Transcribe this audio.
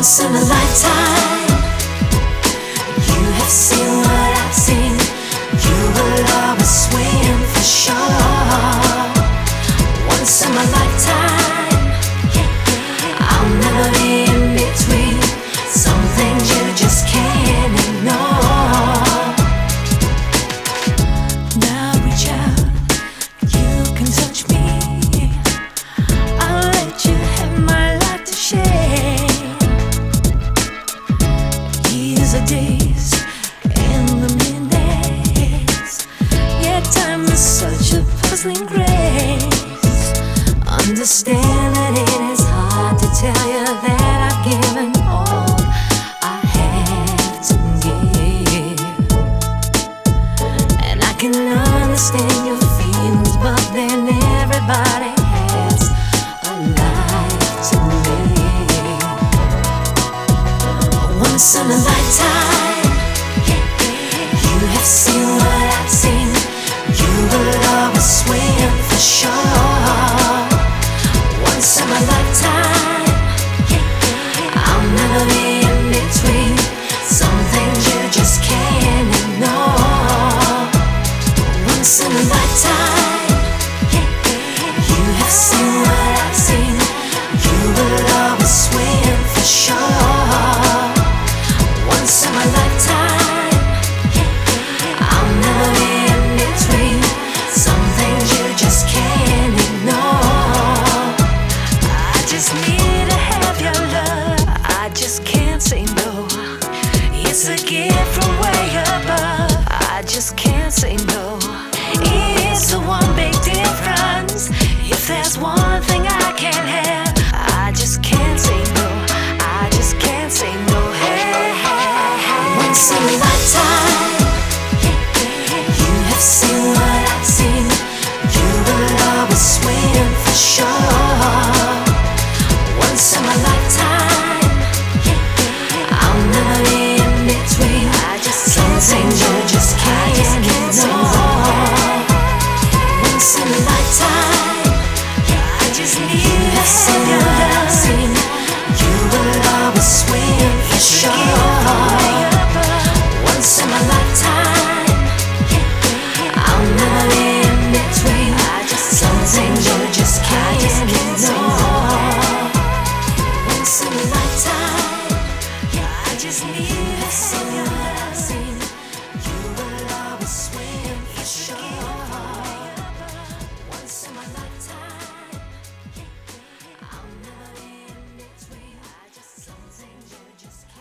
Once in a lifetime, you have seen what I've seen. You will always swim for sure. Once in my lifetime, I'll never be in between. Some things you just can't ignore. Now reach out, you can touch me. I'll let you have my life to share. Years or days and the minutes, yeah, time is such a puzzling grace. Understand that it is hard to tell you that I've given all I have to give, and I can understand your feelings, but then everybody has a life to live. Once in a lifetime, you have seen what I've seen. You will always swim for sure. Once in my lifetime, I'll never be in between. Some things you just can't ignore. Once in a lifetime, you have seen what I've seen. You will always swim for sure. Once in my lifetime, I'll never be in between. Some things you just can't ignore. I just need to have your love. I just can't say no. It's a gift from way above. I just can't say no. It's a one big difference. If there's one thing I can't have, I just can't say no. I just can't say no. Hey, hey, hey. Once in a lifetime, you have seen what I've seen. You will always swim for sure. Once in my lifetime, I'll never be in between. I just can't say you just can't ignore. Once in a lifetime, I just need you have seen what I've seen. You will always swim for sure. Once in my lifetime, I'll never be in between. Some things you just can't ignore. Once in a lifetime, I just need you to see what I've seen. You will always swim for sure. Once in my lifetime, I'll never be in between. Some things you just